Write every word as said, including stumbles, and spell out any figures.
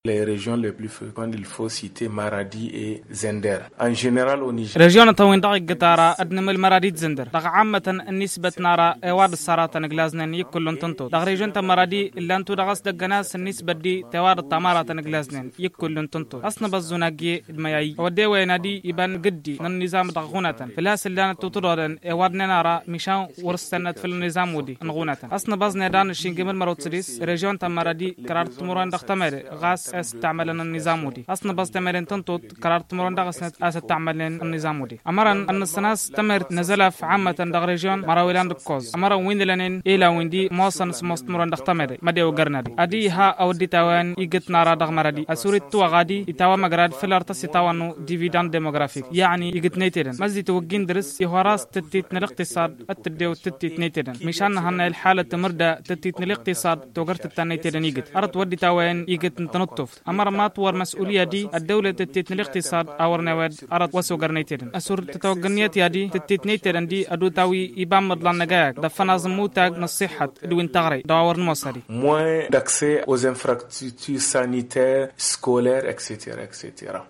Les régions les plus fréquentes, il faut citer Maradi et Zender. En général au Niger. ريجيون توين دقيق قطارة أدنم المرادي زندر. دق عامة النسبة نارا إواد السرطة نجلازنن يكلون تنتو. دق ريجيون تمرادي اللي أنتو دقص دقناس النسبة دي تواد التمارة نجلازنن يكلون تنتو. أصلا بزوناجي المياي. ودي وينادي يبان قدي من النظام دقونة. في الهاس اللي أنا تطردن إواد نارا مشان ورستنت في النظام ودي نغونة. أصلا بزن دان الشينجمل مروتسريس ريجيون تمرادي قررت مران دقتمر غاس استعملنا النظام ودي أصلا بس تمرين تنتوت قررت مرون دغسنت استعملنا النظام ودي أمرا أن السناس تمرت نزل في عامة دغ ريجيون مراويلان دكوز أمرا وين لنين إلى وين دي موصن سموست مرون دغتمر مدي وقرنا دي أدي ها أو دي تاوان يجت نارا دغ مرادي أسوري تو غادي يتاوا مقراد في الارتس يتاوانو ديفيدان ديموغرافيك يعني يجت نيتيدن مزي توجين درس يهوراس تتيت الاقتصاد التديو تتيت نيتيدن مشان هنا الحالة تمردا تتيت الاقتصاد توقرت التانيتيدن يجت أرد ودي تاوان يجت نتنطف أمر ما طور مسؤولية دي الدولة تتيت الاقتصاد أور نواد أرد وسو قرنيتين أسور تتوقنيات يدي تتيت نيتين دي أدو تاوي إبام مدلان نجاك دفنا زموتاك نصيحة دوين تغري داور نموصري moins d'accès aux infrastructures sanitaires, scolaires, et cetera, et cetera.